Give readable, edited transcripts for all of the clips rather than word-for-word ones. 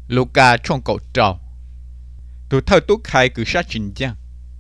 Luca trong cậu trò tụ thâu tú khai cứ sát chính giang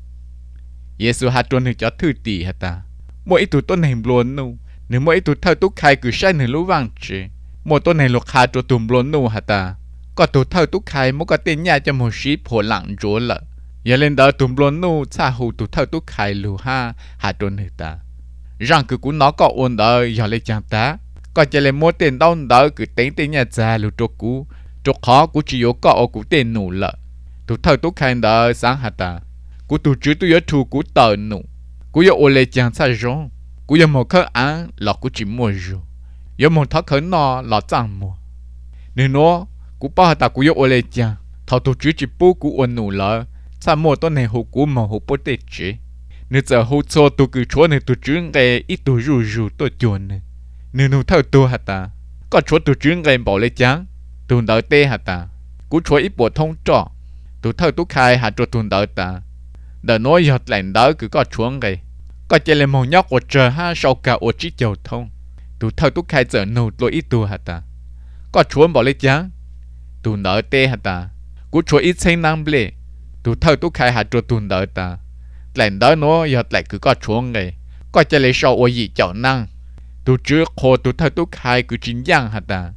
Giêsu hạt tuần cho thư tỷ hả ta mỗi tụ tôn hình luôn nu nếu mỗi tụ thâu tú khai cứ sát nửa lũ vàng chế mỗi tôn này lục hạt cho tụm luôn nu hả ta có tụ thâu tú khai mỗi cái tên nhà cho một sĩ phổ lặng rúa lợ giờ lên đó tụm luôn nu xa hù tụ thâu tú khai lù ha hạt tuần hả ta rằng cứ cũng nó có ôn đó giờ lên chẳng ta có chỉ là mỗi tên đâu đó cứ tên nhà già lù trục cũ trục khó cũng chỉ có ở cũng tên nụ lợ tụ thâu tú khai đó sáng hả ta cú tụ chứ tụ yếu thù cú tờ nụ cú yếu ô lê chẳng xa rong cú yếu một khởi án là cú chỉ mua rượu yếu một thọ khởi nọ là chẳng mua nếu nó cú bao hạt ta cú yếu ô lê chẳng thọ tụ chứ chỉ bố cú ôn nụ lợ xa mua tốt này hữu cú mà hữu bố tê chế nếu giờ hữu cho tụ cứ chúa này tụ chứ nghe ít tụ rù tụ chuồn này nếu nụ thâu tụ hạt ta có chúa tụ chứ nghe bảo lê chẳng tụ đỡ tê hạt ta cú chúa ít bộ thông trọ tụ thâu tụ khai hạt cho tụ đỡ ta đợt nói giọt lạnh đó cứ có chuông cái có chỉ là một nhóc của trời ha sau cả ô chỉ dầu thông tụ thâu tụ khai giờ nụ lối ít tụ hạt ta có chuông bảo lấy chán tụ đỡ tê hạt ta cú chúa ít sinh năng bể tụ thâu tụ khai hạt cho tụ đỡ ta lạnh đó nó giọt lại cứ có chuông cái có chỉ là sau ô gì chậu năng tụ trước hồ tụ thâu tụ khai cứ chính giang hạt ta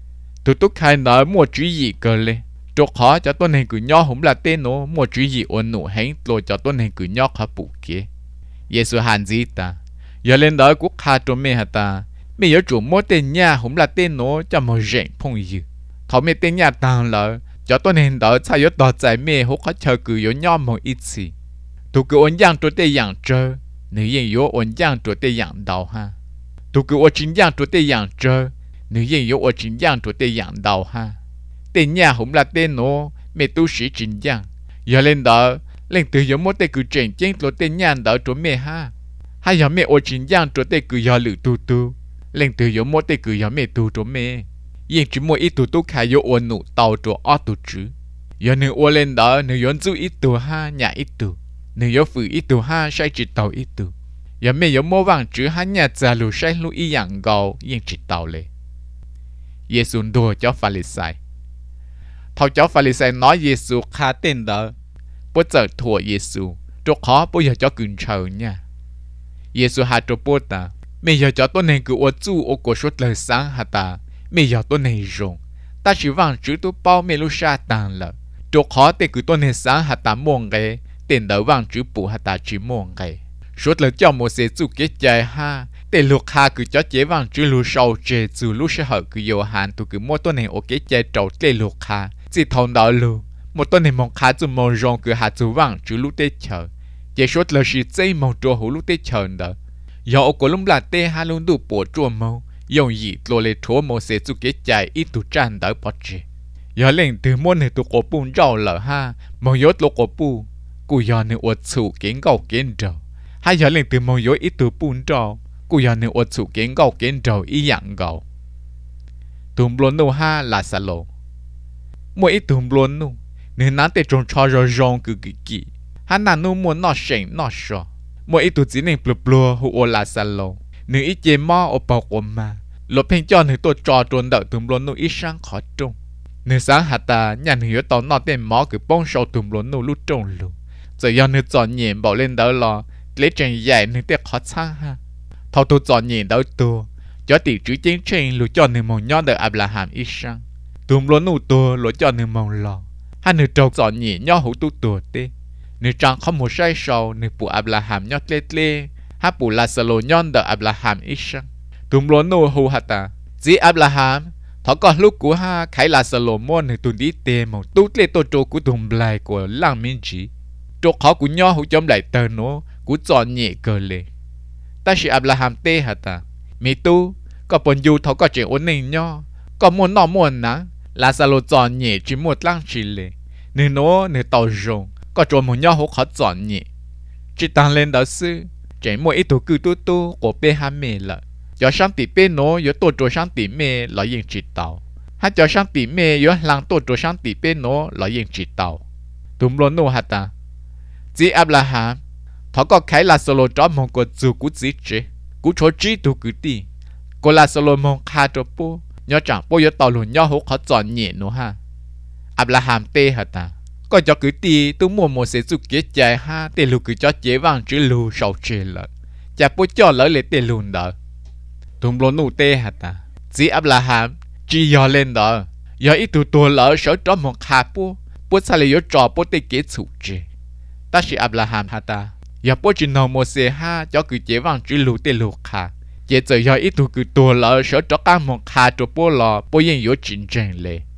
tụ tụ khai nói mua chữ gì cơ lên chỗ khó cho tôi này cứ nhỏ không là tên nó một chữ gì ôn nụ hãy rồi cho tôi này cứ nhỏ khó bù kia Giêsu hàn gì ta giờ lên đó cũng khá cho mẹ hả ta mẹ nhớ chủ mỗi tên nhà không là tên nó cho một rèn phong dư thọ mẹ tên nhà tàng lỡ cho tôi này đó sao nhớ đòi giải mẹ hốt khó chờ cứ nhỏ một ít gì tụ cứ ôn giang cho tên dạng trơ nữ yên yếu ôn giang cho tên dạng đầu ha tụ cứ ôn chính giang cho tên dạng trơ nữ yên yếu ôn chính giang cho tên dạng đầu ha tên nhà không là tên nó mẹ tu sĩ chính giang giờ lên đó lên từ giống một tên cứ chèn chén lo tên nhà đó chỗ mẹ ha hay giờ mẹ ở chính giang chỗ tên cứ giờ lử tu lên từ giống một tên cứ giờ mẹ tu chỗ mẹ yên chỉ một ít tu khai yo ôn nụ tàu chỗ ở tu chứ giờ nếu ở lên đó nếu yon du ít tu ha nhà ít tu nếu yo phụ ít tu ha sai chỉ tàu ít tu giờ mẹ giống một vàng chữ ha nhà già lù sai lù ý dạng gầu yên chỉ tàu lệ Giêsu đùa cho Pha-li-sai thầu cháu Pha-li-sai nói Giêsu khá tên đó bố giờ thua Giêsu chỗ khó bố giờ cho cứng chờ nha Giêsu hạ chỗ bố ta mẹ giờ cho tôi này cứ ô chú ô cổ suốt lời sáng hả ta mẹ giờ tôi này rộng ta chỉ vàng chữ tôi bao mẹ lúc xa tàn lợ chỗ khó tên cứ tôi này sáng hả ta muôn ghê tên đó vàng chữ bù hả ta chỉ muôn ghê suốt lời cho một xe chú kết dài ha tên lúc ha cứ cho chế vàng chữ lúc sau chế chú lúc sẽ hở cứ dầu hàn tôi cứ mua tôi này ô kết dài trâu tên lúc ha chỉ thằng đó luôn một tuần này mong khá chú mong rong cứ hạt chú vàng chú lúc tết chờ chỉ số là sự dây mong trò hữu lúc tết chờ đó giờ ở cổ lông là tê hai luôn đủ bộ trò mong dùng gì lo lệ thua mong sẽ chú kết chạy ít tu tràn đó bỏ chị giờ lên từ môn này tu cổ bùn rau lợ ha mong yết lo cổ bù cụ giờ này uất chủ kiến gạo kiến rau hai giờ lên từ mong yết ít tu bùn rau cụ giờ này uất chủ kiến gạo ý dạng gạo tụm luôn đâu ha là sa lô mỗi ít tụm luôn nu nên nãy tết trồng cho rồi rong cứ kỹ hắn nãy nu muốn nọ sành nọ sọ mỗi ít tụt chỉ nên blu hụ là salon nên ít chế mò ở bọc ôm mà lột phèn cho nên tôi trò trốn đợi tụm luôn nu ít sáng khó trông nên sáng hạt ta nhận hiểu tao nọ tên mò cứ bông sầu tụm luôn nu lúc trông luôn giờ giờ nên chọn nhện bảo lên đó lo lấy chân dài nên tết khó sang ha thâu tôi chọn nhện đó tôi cho tỷ chữ chiến tranh lựa cho nên mong nhon đợi Abraham ít sáng tụm luôn nu tôi lựa cho nên mong lo hai người trâu chọn nhỉ nhau hữu tu tuổi tê người trang không một sai sầu người phụ Abraham nhau lê hai phụ Lazaro nhon đợi Abraham ít sang tụm luôn nô hù hạt ta dĩ Abraham thọ có lúc của ha khai Lazaro môn người tụm đi tê mong tu lê tô trâu của tụm lại của làng miên chỉ trâu khó của nhau hữu chấm lại tờ nó của chọn nhỉ cờ lê ta chỉ Abraham tê hạt ta mi tu có bọn du thọ có chuyện ổn định nhau có muốn nọ muốn nắng Lazaro chọn nhỉ chỉ một lăng chỉ lệ nên nó nên tàu rồng có chỗ một nhau hốt khó chọn nhỉ chỉ tăng lên đó sư chỉ mỗi ít tu của bé ham mê là cho sang tỷ bé nó yếu tổ cho sang tỷ mê là yên chỉ tàu hay cho sang tỷ mê yếu lăng tổ cho sang tỷ bé nó là yên chỉ tàu tụm luôn nô hả ta chỉ Abraham thọ có cái Lazaro cho một cái chú cú chỉ chế cú cho chỉ tu cứ đi có Lazaro mong khai cho bố nhớ chẳng bố yếu tàu luôn nhau hốt khó chọn nhỉ nó ha Abraham tê hả ta có cho cứ tì tôi mua một sẽ giúp kết chạy ha tê lù cứ cho chế vàng chữ lù sầu chế lợ chả bố cho lỡ lấy tê lùn đó tụm lô nụ tê hả ta chỉ Abraham chỉ dò lên đó giờ ít tụ lỡ sở cho một khá bố xa lấy cho bố tê kết sụ chế ta chỉ Abraham hả ta giờ bố chỉ nấu một sẽ ha cho cứ chế vàng chữ lù tê lù khá chế giờ ít tụ cứ lỡ sở cho các một khá cho bố lò bố yên yếu chính trình lệ